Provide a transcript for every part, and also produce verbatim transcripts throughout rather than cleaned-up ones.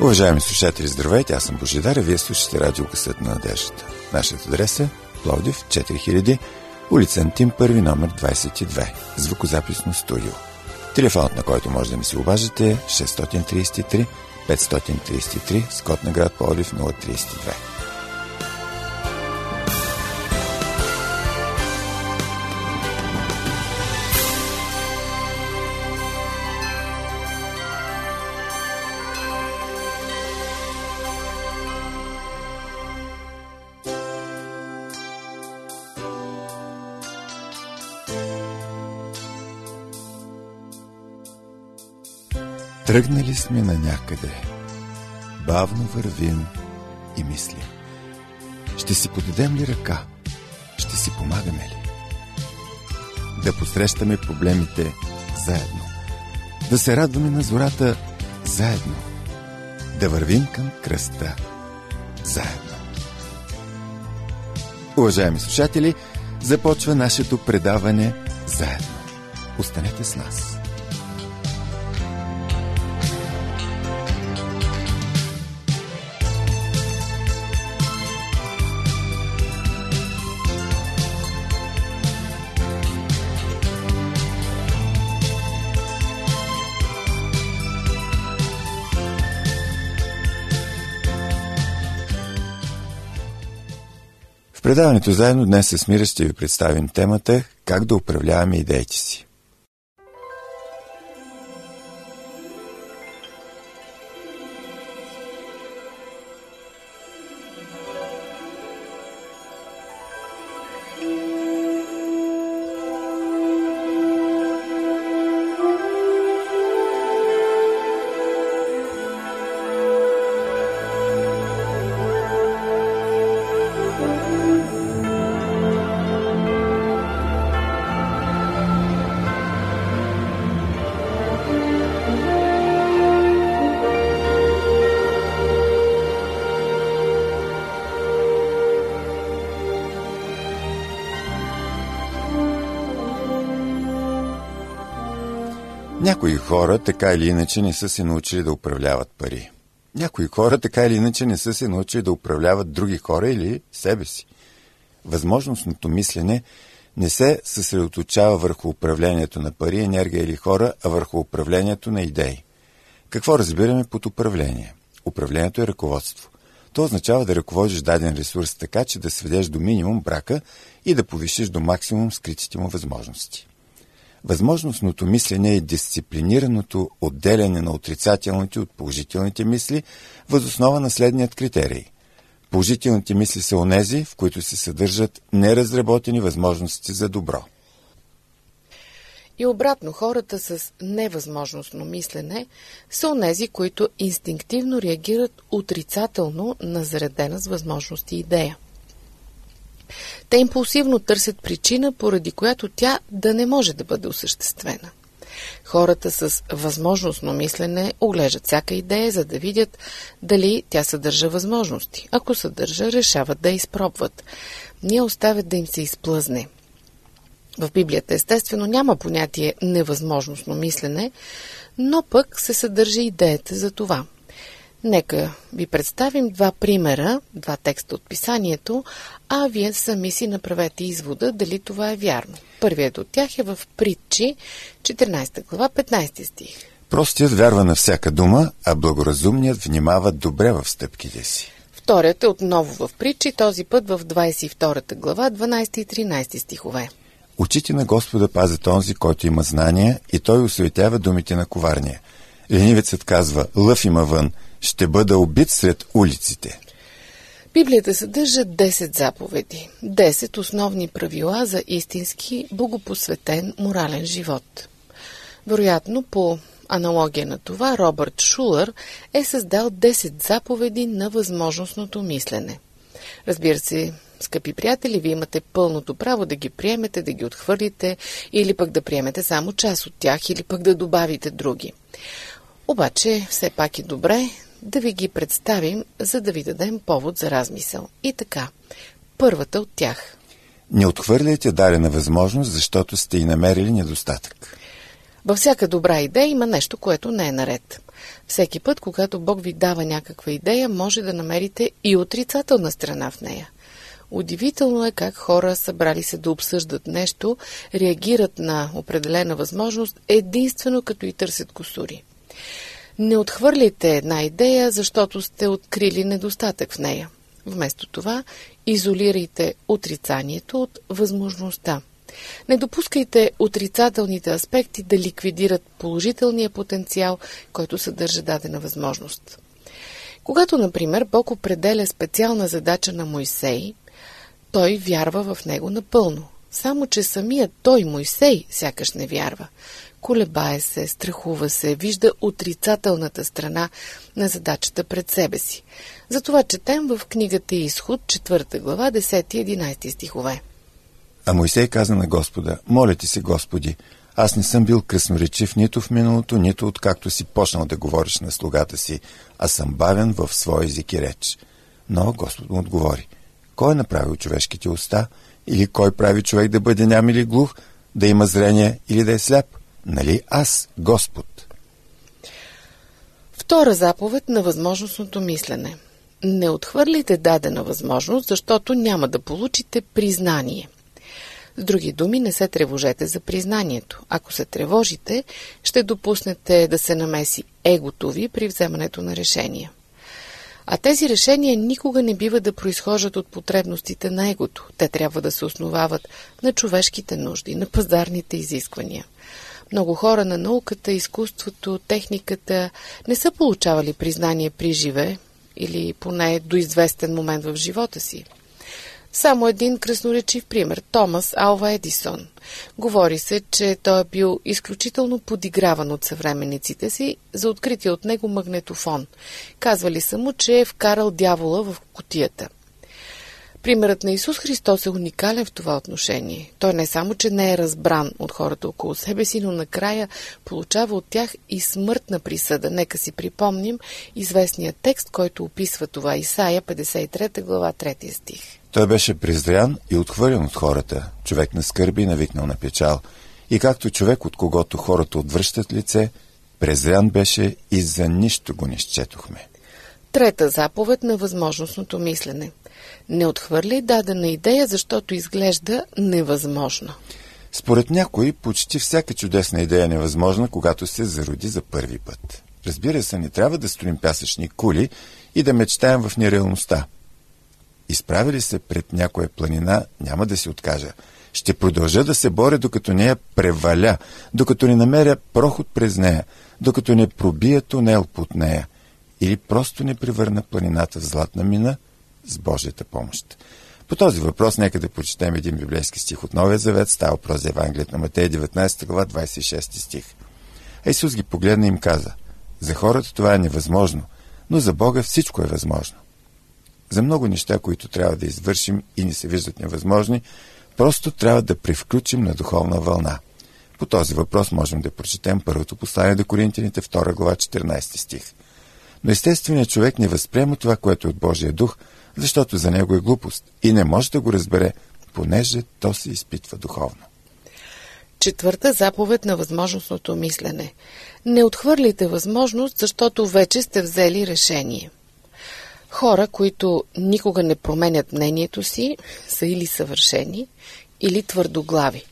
Уважаеми слушатели, здравейте, аз съм Божидар, а вие слушате радио Късът на надеждата. Нашият адрес е Пловдив, четири хиляди, улица Антим, първи, номер двадесет и две, звукозаписно студио. Телефонът, на който може да ми се обаждате е шест три три, пет три три, с код на град Пловдив нула три две. Тръгнали сме на някъде, бавно вървим и мислим. Ще си подадем ли ръка? Ще си помагаме ли? Да посрещаме проблемите заедно. Да се радваме на зората заедно. Да вървим към кръста заедно. Уважаеми слушатели, започва нашето предаване заедно. Останете с нас. В предаването заедно днес с Мира ще ви представим темата как да управляваме идеите си. Някои хора така или иначе не са се научили да управляват пари. Някои хора така или иначе не са се научили да управляват други хора или себе си. Възможностното мислене не се съсредоточава върху управлението на пари, енергия или хора, а върху управлението на идеи. Какво разбираме под управление? Управлението е ръководство. То означава да ръководиш даден ресурс така, че да сведеш до минимум брака и да повишиш до максимум скритите му възможности. Възможностното мислене е дисциплинираното отделяне на отрицателните от положителните мисли въз основа на следният критерий. Положителните мисли са онези, в които се съдържат неразработени възможности за добро. И обратно, хората с невъзможностно мислене са онези, които инстинктивно реагират отрицателно на заредена с възможности идея. Те импулсивно търсят причина, поради която тя да не може да бъде осъществена. Хората с възможностно мислене оглеждат всяка идея, за да видят дали тя съдържа възможности. Ако съдържа, решават да я изпробват. Не оставят да им се изплъзне. В Библията естествено няма понятие невъзможностно мислене, но пък се съдържа идеята за това. Нека ви представим два примера, два текста от писанието, а вие сами си направете извода дали това е вярно. Първият от тях е в Притчи, четиринадесета глава, петнадесети стих. Простият вярва на всяка дума, а благоразумният внимава добре в стъпките си. Вторият е отново в Притчи, този път в двадесет и втора глава, дванадесети и тринадесети стихове. Очите на Господа пазят онзи, който има знания, и той осуетява думите на коварния. Ленивецът казва: лъв има вън, ще бъда убит сред улиците. Библията съдържа десет заповеди, десет основни правила за истински богопосветен морален живот. Вероятно, по аналогия на това, Робърт Шулър е създал десет заповеди на възможностното мислене. Разбира се, скъпи приятели, вие имате пълното право да ги приемете, да ги отхвърлите или пък да приемете само част от тях, или пък да добавите други. Обаче, все пак е добре да ви ги представим, за да ви дадем повод за размисъл. И така, първата от тях. Не отхвърляйте дадена възможност, защото сте и намерили недостатък. Във всяка добра идея има нещо, което не е наред. Всеки път, когато Бог ви дава някаква идея, може да намерите и отрицателна страна в нея. Удивително е как хора, събрали се да обсъждат нещо, реагират на определена възможност единствено като и търсят кусури. Не отхвърляйте една идея, защото сте открили недостатък в нея. Вместо това, изолирайте отрицанието от възможността. Не допускайте отрицателните аспекти да ликвидират положителния потенциал, който съдържа дадена възможност. Когато, например, Бог определя специална задача на Мойсей, той вярва в него напълно. Само че самият той, Мойсей, сякаш не вярва. Колебае се, страхува се, вижда отрицателната страна на задачата пред себе си. Затова четем в книгата Изход, четвърта глава, десети и единайсети стихове. А Мойсей каза на Господа: моля ти се, Господи, аз не съм бил красноречив нито в миналото, нито откакто си почнал да говориш на слугата си, а съм бавен в своя език и реч. Но Господ му отговори: кой е направил човешките уста? Или кой прави човек да бъде ням или глух, да има зрение или да е сляп? Нали аз, Господ? Втора заповед на възможностното мислене. Не отхвърляйте дадена възможност, защото няма да получите признание. С други думи, не се тревожете за признанието. Ако се тревожите, ще допуснете да се намеси егото ви при вземането на решения. А тези решения никога не бива да произхождат от потребностите на егото. Те трябва да се основават на човешките нужди, на пазарните изисквания. Много хора на науката, изкуството, техниката не са получавали признание при живе или поне до известен момент в живота си. Само един красноречив пример – Томас Алва Едисон. Говори се, че той е бил изключително подиграван от съвременниците си за открития от него магнетофон. Казвали са му, че е вкарал дявола в кутията. Примерът на Исус Христос е уникален в това отношение. Той не само, че не е разбран от хората около себе си, но накрая получава от тях и смъртна присъда. Нека си припомним известния текст, който описва това. Исаия петдесет и трета глава, трети стих. Той беше презрян и отхвърлен от хората, човек на скърби и навикнал на печал. И както човек, от когото хората отвръщат лице, презрян беше и за нищо го не счетохме. Трета заповед на възможностното мислене. Не отхвърляй дадена идея, защото изглежда невъзможна. Според някои, почти всяка чудесна идея е невъзможна, когато се зароди за първи път. Разбира се, не трябва да строим пясъчни кули и да мечтаем в нереалността. Изправили се пред някоя планина, няма да си откажа. Ще продължа да се боря, докато не я преваля, докато не намеря проход през нея, докато не пробия тунел под нея или просто не превърна планината в златна мина с Божията помощ. По този въпрос нека да прочетем един библейски стих от Новия завет. Става въпрос за Евангелието на Матей, деветнайсета глава, двайсет и шести стих. А Исус ги погледна и им каза: за хората това е невъзможно, но за Бога всичко е възможно. За много неща, които трябва да извършим и ни се виждат невъзможни, просто трябва да превключим на духовна вълна. По този въпрос можем да прочетем първото послание до Коринтяните, втора глава, четиринайсети стих. Но естественият човек не възприема това, което е от Божия дух, защото за него е глупост и не може да го разбере, понеже то се изпитва духовно. Четвърта заповед на възможностното мислене. Не отхвърляйте възможност, защото вече сте взели решение. Хора, които никога не променят мнението си, са или съвършени, или твърдоглави.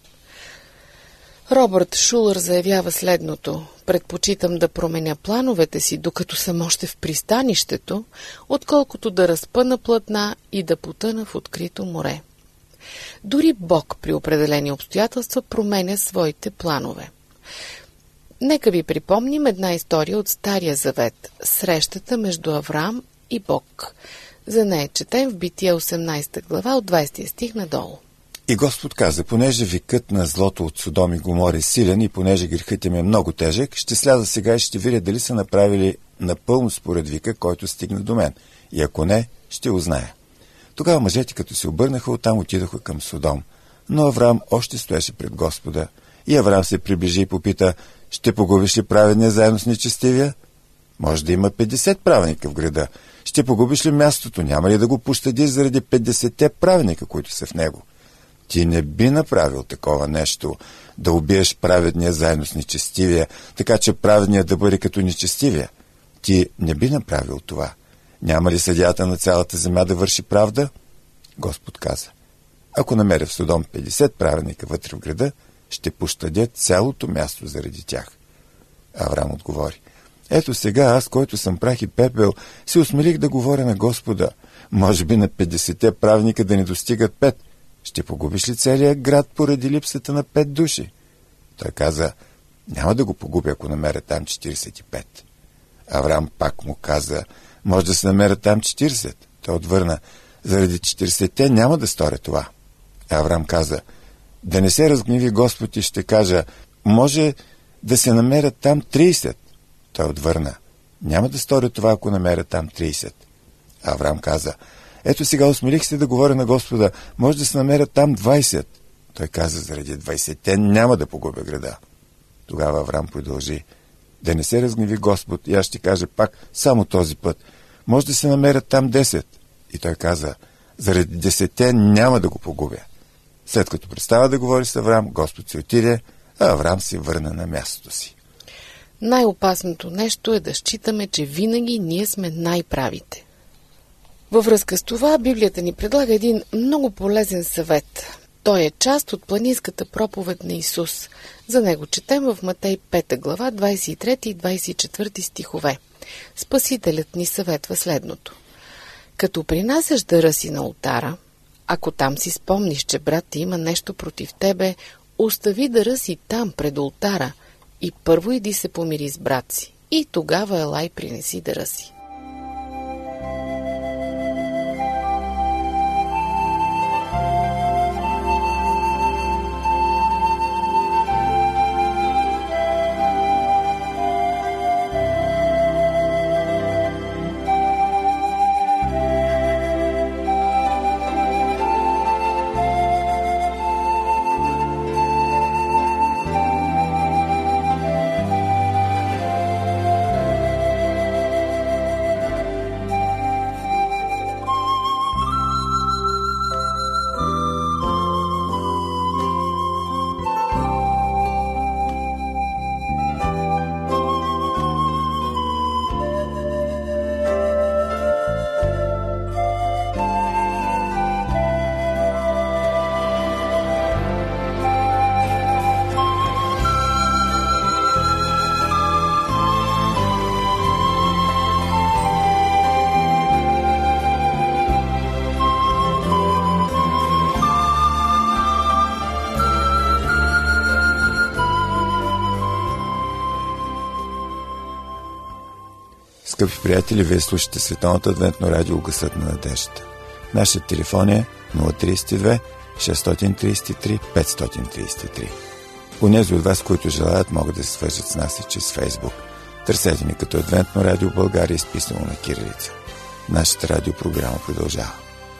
Робърт Шулър заявява следното: предпочитам да променя плановете си, докато съм още в пристанището, отколкото да разпъна платна и да потъна в открито море. Дори Бог при определени обстоятелства променя своите планове. Нека ви припомним една история от Стария завет – срещата между Авраам и Бог. За нея четем в Битие осемнайсета глава от двайсети стих надолу. И Господ каза: понеже викът на злото от Содом и Гомор е силен и понеже грехът им е много тежък, ще сляза сега и ще видя дали са направили напълно според вика, който стигна до мен. И ако не, ще узная. Тогава мъжете, като се обърнаха, оттам отидоха към Содом. Но Авраам още стоеше пред Господа. И Авраам се приближи и попита: ще погубиш ли праведния заедно с нечестивия? Може да има петдесет праведника в града. Ще погубиш ли мястото? Няма ли да го пощадиш заради петдесетте праведника, които са в него? Ти не би направил такова нещо, да убиеш праведния заедно с нечестивия, така че праведният да бъде като нечестивия. ти не би направил това. Няма ли съдията на цялата земя да върши правда? Господ каза: ако намеря в Содом петдесет праведника вътре в града, ще пощадя цялото място заради тях. Авраам отговори: ето сега аз, който съм прах и пепел, се осмелих да говоря на Господа. Може би на петдесетте праведника да не достигат пет. Ще погубиш ли целият град поради липсата на пет души? Той каза: няма да го погубя, ако намеря там четиридесет и пет. Авраам пак му каза: може да се намерят там четиридесет. Той отвърна: заради четиридесетте няма да сторя това. Авраам каза: да не се разгневи Господ и ще кажа: може да се намерят там тридесет. Той отвърна: няма да сторя това, ако намеря там тридесет. Авраам каза: ето сега осмелих се да говоря на Господа, може да се намерят там двадесет. Той каза: заради двадесетте няма да погубя града. Тогава Авраам продължи: да не се разгневи Господ, и аз ще кажа пак само този път: може да се намерят там десет. И той каза: заради десетте няма да го погубя. След като престава да говори с Авраам, Господ се отиде, а Авраам се върна на мястото си. Най-опасното нещо е да считаме, че винаги ние сме най-правите. Във връзка с това, Библията ни предлага един много полезен съвет. Той е част от планинската проповед на Исус. За него четем в Матей пета глава, двадесет и трети и двадесет и четвърти стихове. Спасителят ни съветва следното: като принасяш дъра си на олтара, ако там си спомниш, че брат ти има нещо против тебе, остави дъра си там пред олтара и първо иди се помири с брат си, и тогава елай принеси дъра си. Скъпи приятели, вие слушате Световното адвентно радио Гласът на надеждата. Нашият телефон е нула три две шест три три пет три три. Онези от вас, които желаят, могат да се свържат с нас и чрез Фейсбук. Търсете ни като Адвентно радио България, изписано на кирилица. Нашата радиопрограма продължава.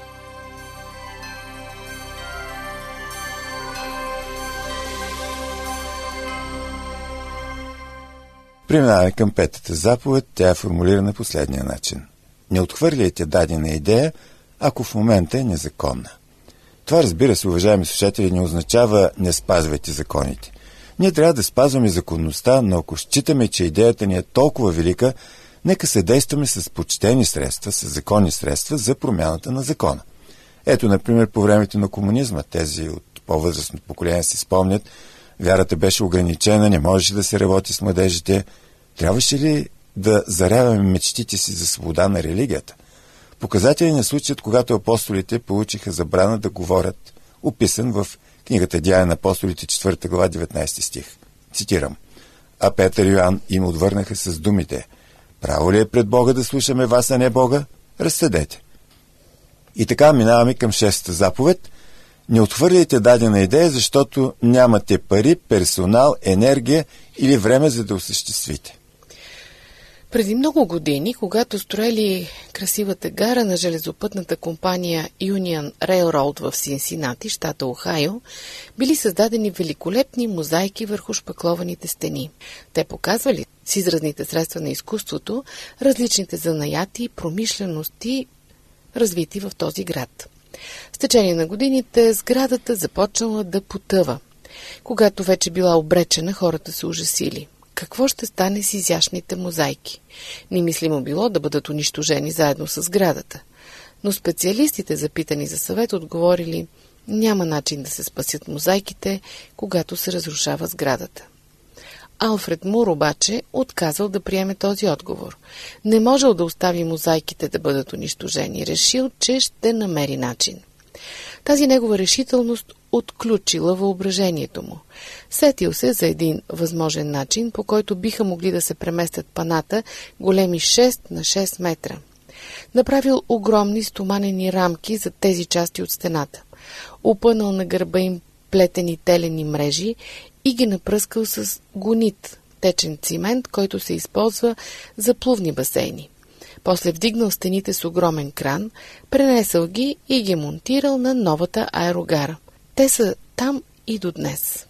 Преминаваме към петата заповед. Тя е формулирана последния начин: не отхвърляйте дадена идея, ако в момента е незаконна. Това, разбира се, уважаеми слушатели, не означава не спазвайте законите. Ние трябва да спазваме законността, но ако считаме, че идеята ни е толкова велика, нека се действаме с почтени средства, с законни средства за промяната на закона. Ето, например, по времето на комунизма, тези от по-възрастното поколение си спомнят, вярата беше ограничена, не можеше да се работи с младежите. Трябваше ли да заряваме мечтите си за свобода на религията? Показателен е случаят, когато апостолите получиха забрана да говорят, описан в книгата Деяния на апостолите, четвърта глава, деветнадесети стих. Цитирам: а Петър и Йоан им отвърнаха с думите: право ли е пред Бога да слушаме вас, а не Бога? Разсъдете. И така минаваме към шестата заповед: не отхвърляйте дадена идея, защото нямате пари, персонал, енергия или време, за да осъществите. Преди много години, когато строели красивата гара на железопътната компания Union Railroad в Синсинати, щата Охайо, били създадени великолепни мозайки върху шпаклованите стени. Те показвали с изразните средства на изкуството различните занаяти и промишлености, развити в този град. С течение на годините сградата започнала да потъва. Когато вече била обречена, хората се ужасили. какво ще стане с изящните мозайки. Немислимо било да бъдат унищожени заедно с сградата. Но специалистите, запитани за съвет, отговорили: няма начин да се спасят мозайките, когато се разрушава сградата. Алфред Мур обаче отказал да приеме този отговор. Не можел да остави мозайките да бъдат унищожени. Решил, че ще намери начин. Тази негова решителност отключила въображението му. Сетил се за един възможен начин, по който биха могли да се преместят паната, големи шест на шест метра. Направил огромни стоманени рамки за тези части от стената. Опънал на гърба им плетени телени мрежи и ги напръскал с гонит, течен цимент, който се използва за плувни басейни. После вдигнал стените с огромен кран, пренесъл ги и ги монтирал на новата аерогара. Те са там и до днес.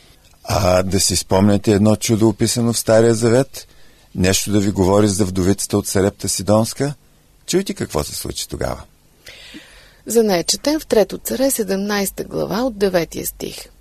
А да си спомняте едно чудо, описано в Стария Завет? Нещо да ви говори за вдовицата от Сарепта Сидонска? Чуйте какво се случи тогава. За нея четем в Трето царе, седемнадесета глава от деветия стих.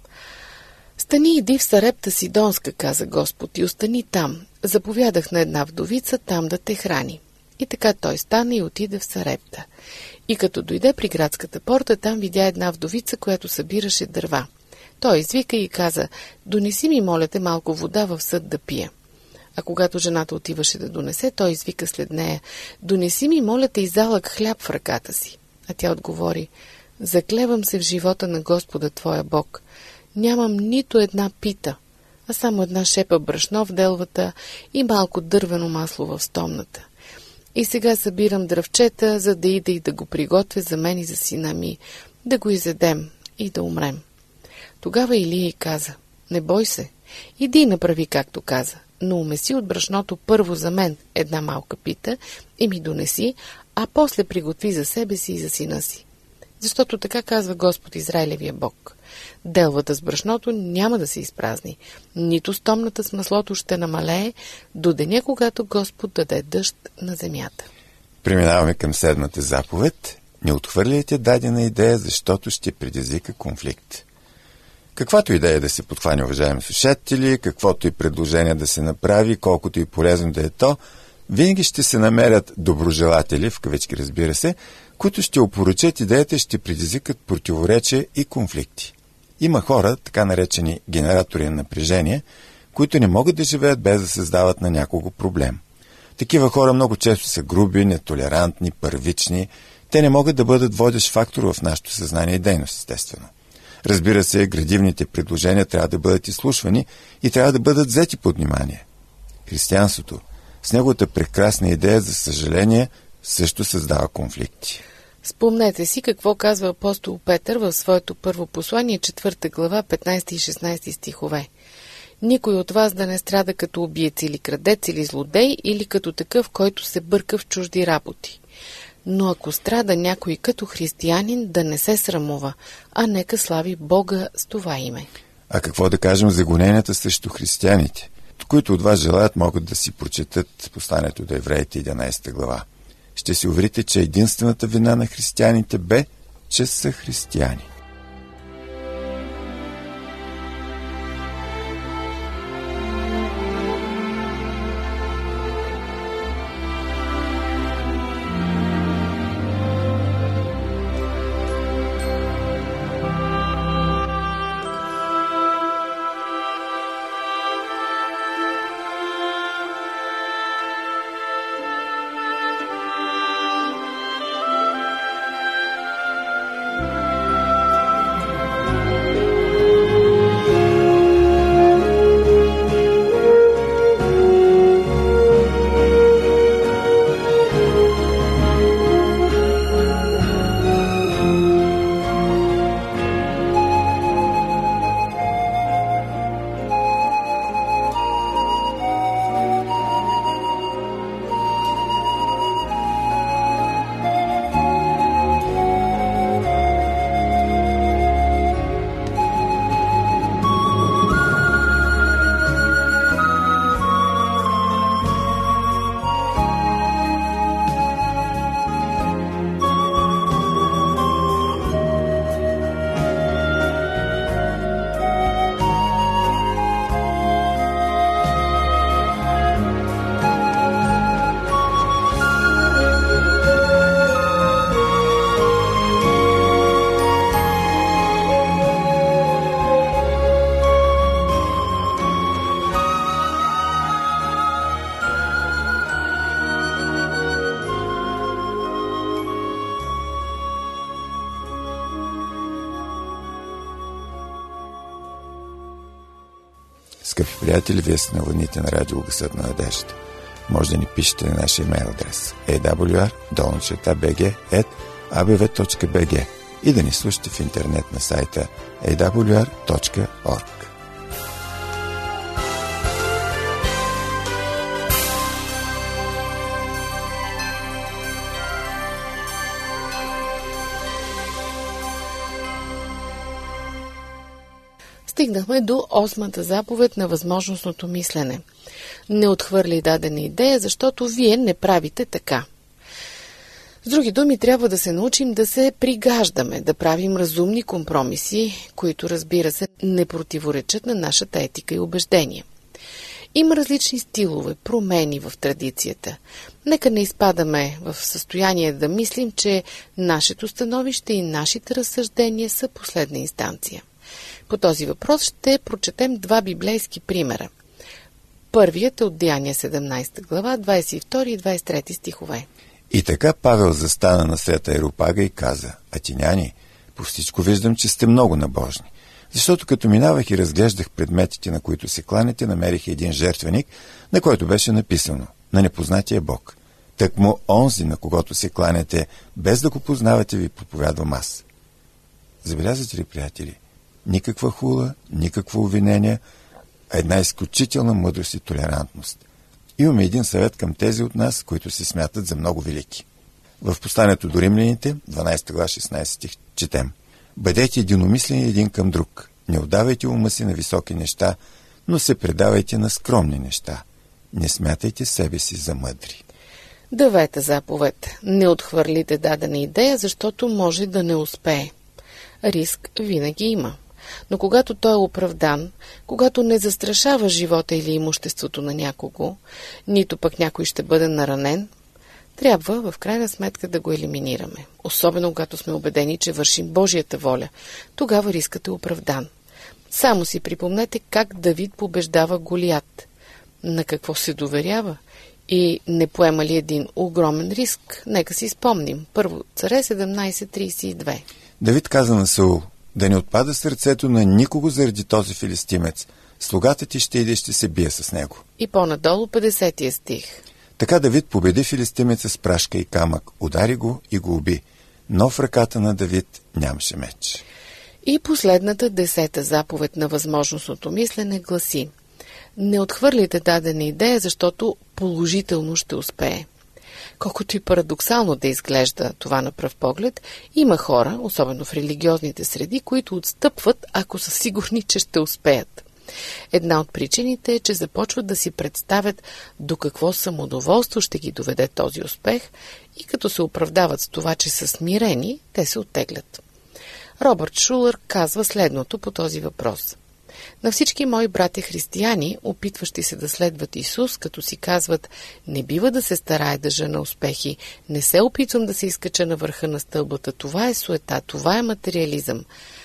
Стани, иди в Сарепта Сидонска, каза Господ, и остани там. Заповядах на една вдовица там да те храни. И така той стана и отиде в Сарепта. И като дойде при градската порта, там видя една вдовица, която събираше дърва. Той извика и каза: донеси ми, моля те, малко вода в съд да пия. А когато жената отиваше да донесе, той извика след нея: донеси ми, моля те, и залък хляб в ръката си. А тя отговори: заклевам се в живота на Господа твоя Бог. Нямам нито една пита, а само една шепа брашно в делвата и малко дървено масло в стомната. И сега събирам дръвчета, за да ида и да го приготвя за мен и за сина ми, да го изедем и да умрем. Тогава Илия й каза: не бой се, иди и направи както каза, но умеси от брашното първо за мен една малка пита и ми донеси, а после приготви за себе си и за сина си. Защото така казва Господ Израилевия Бог: делвата с брашното няма да се изпразни, нито стомната с маслото ще намалее до деня, когато Господ даде дъжд на земята. Преминаваме към седмата заповед. Не отхвърляйте дадена идея, защото ще предизвика конфликт. Каквато идея да се подхване, уважаеми слушатели, каквото и предложение да се направи, колкото и полезно да е то, винаги ще се намерят доброжелатели, в кавички разбира се, които ще опоръчат идеята и ще предизвикат противоречия и конфликти. Има хора, така наречени генератори на напрежение, които не могат да живеят без да създават на някого проблем. Такива хора много често са груби, нетолерантни, първични. Те не могат да бъдат водещ фактор в нашето съзнание и дейност, естествено. Разбира се, градивните предложения трябва да бъдат изслушвани и трябва да бъдат взети под внимание. Християнството, с неговата прекрасна идея, за съжаление, също създава конфликти. Спомнете си какво казва апостол Петър в своето първо послание, четвърта глава, петнадесети и шестнадесети стихове. Никой от вас да не страда като убиец или крадец или злодей, или като такъв, който се бърка в чужди работи. Но ако страда някой като християнин, да не се срамува, а нека слави Бога с това име. А какво да кажем за гоненията срещу християните? Които от вас желаят, могат да си прочетат посланието до евреите, единадесета глава. Ще се уверите, че единствената вина на християните бе, че са християни. Скъпи приятели, вие сте на вълните на радио Гласът на надеждата. Може да ни пишете на нашия имейл адрес ей дабъл ю ар долна черта би джи ет а би ви точка би джи и да ни слушате в интернет на сайта ей дабъл ю ар точка орг. Стигнахме до осмата заповед на възможностното мислене. Не отхвърли дадена идея, защото вие не правите така. С други думи, трябва да се научим да се пригаждаме, да правим разумни компромиси, които, разбира се, не противоречат на нашата етика и убеждения. Има различни стилове, промени в традицията. Нека не изпадаме в състояние да мислим, че нашето становище и нашите разсъждения са последна инстанция. По този въпрос ще прочетем два библейски примера. Първият е от Деяния седемнадесета глава, двадесет и втори и двадесет и трети стихове. И така Павел застана насред Ареопага и каза: Атиняни, по всичко виждам, че сте много набожни. Защото като минавах и разглеждах предметите, на които се кланяте, намерих един жертвеник, на който беше написано: на непознатия Бог. Тъкмо онзи, на когото се кланяте, без да го познавате, ви проповядвам аз. Забелязвате ли, приятели? Никаква хула, никакво обвинение, а една изключителна мъдрост и толерантност. Имаме един съвет към тези от нас, които се смятат за много велики. В посланието до римляните, дванадесета глава, шестнадесети стих, четем: Бъдете единомислени един към друг. Не отдавайте ума си на високи неща, но се предавайте на скромни неща. Не смятайте себе си за мъдри. Девета заповед. Не отхвърлите дадена идея, защото може да не успее. Риск винаги има. Но когато той е оправдан, когато не застрашава живота или имуществото на някого, нито пък някой ще бъде наранен, трябва в крайна сметка да го елиминираме. Особено когато сме убедени, че вършим Божията воля. Тогава рискът е оправдан. Само си припомнете как Давид побеждава Голиат. На какво се доверява? И не поема ли един огромен риск? Нека си спомним. Първо Царе седемнадесет тридесет и две. Давид каза на Саул: да не отпада сърцето на никого заради този филистимец. Слугата ти ще иде и ще се бие с него. И по-надолу петдесети стих. Така Давид победи филистимеца с прашка и камък, удари го и го уби, но в ръката на Давид нямаше меч. И последната десета заповед на възможностното мислене гласи: не отхвърлите дадена идея, защото положително ще успее. Колкото и парадоксално да изглежда това на пръв поглед, има хора, особено в религиозните среди, които отстъпват, ако са сигурни, че ще успеят. Една от причините е, че започват да си представят до какво самодоволство ще ги доведе този успех и като се оправдават с това, че са смирени, те се оттеглят. Робърт Шулър казва следното по този въпрос: на всички мои братя християни, опитващи се да следват Исус, като си казват: не бива да се старае да жена успехи, не се опитвам да се изкача на върха на стълбата, това е суета, това е материализъм.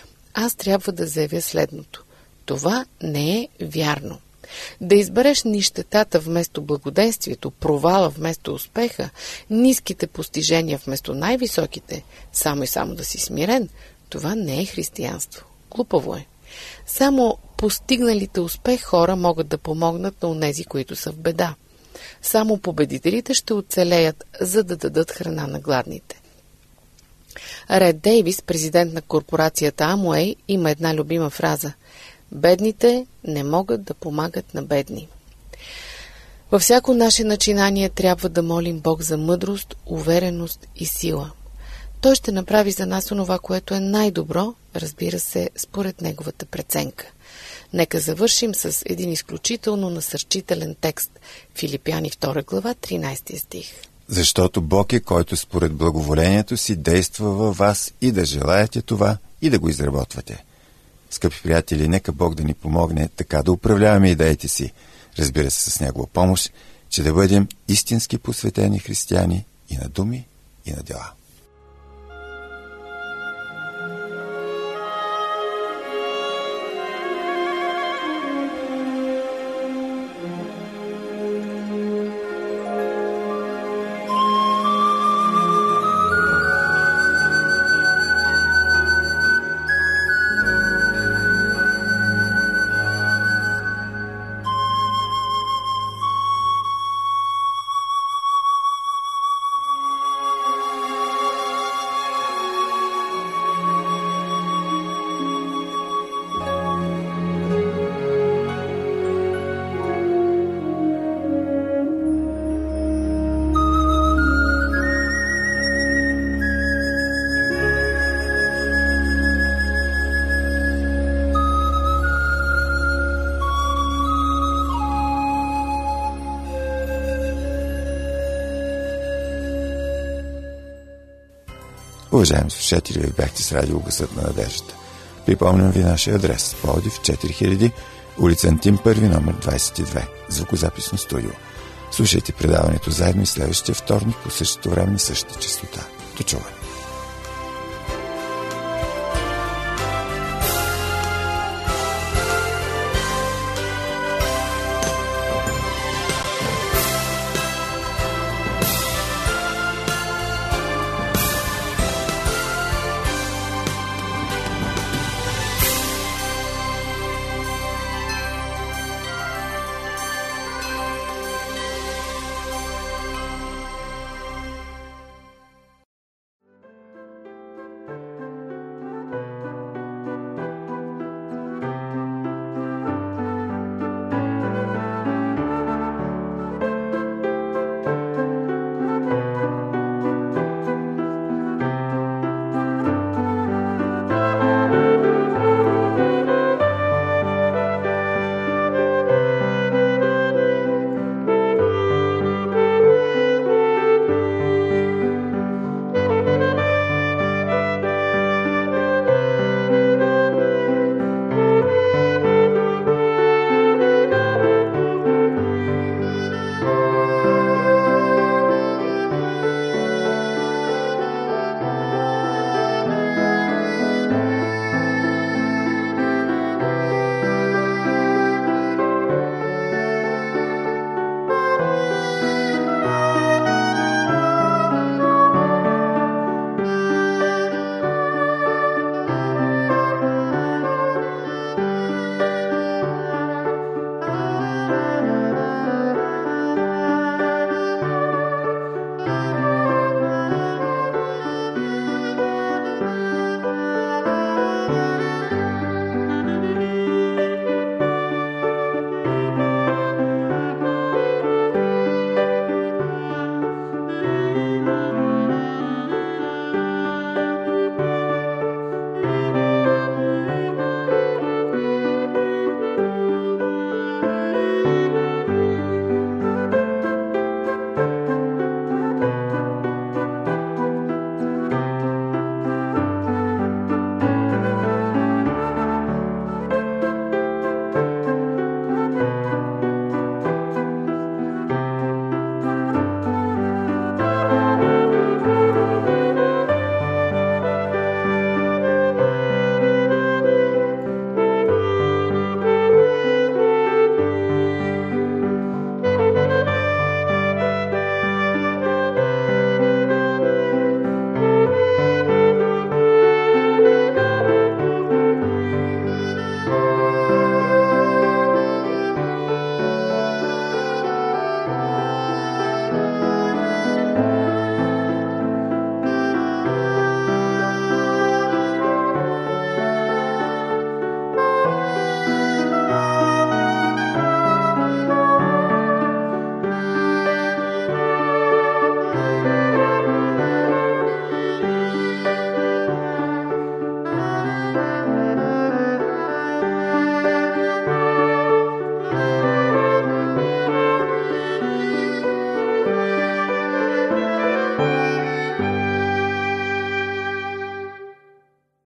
Аз трябва да заявя следното: това не е вярно. Да избереш нищетата вместо благоденствието, провала вместо успеха, ниските постижения вместо най-високите, само и само да си смирен, това не е християнство. Глупаво е. Само постигналите успех хора могат да помогнат на онези, които са в беда. Само победителите ще оцелеят, за да дадат храна на гладните. Ред Дейвис, президент на корпорацията Амуей, има една любима фраза: бедните не могат да помагат на бедни. Във всяко наше начинание трябва да молим Бог за мъдрост, увереност и сила. Той ще направи за нас онова, което е най-добро, разбира се, според неговата преценка. Нека завършим с един изключително насърчителен текст. Филипяни втора глава, тринадесети стих. Защото Бог е, който според благоволението си действа във вас и да желаете това и да го изработвате. Скъпи приятели, нека Бог да ни помогне така да управляваме идеите си, разбира се, с Негова помощ, че да бъдем истински посветени християни и на думи, и на дела. Уважаеми слушатели, вие бяхте с радио Гласът на надеждата. Припомням ви нашия адрес: Пловдив, четири хиляди, улица Антим първи, номер двадесет и две, звукозаписно студио. Слушайте предаването заедно и следващия вторник по същото време на същата честота. До чуване!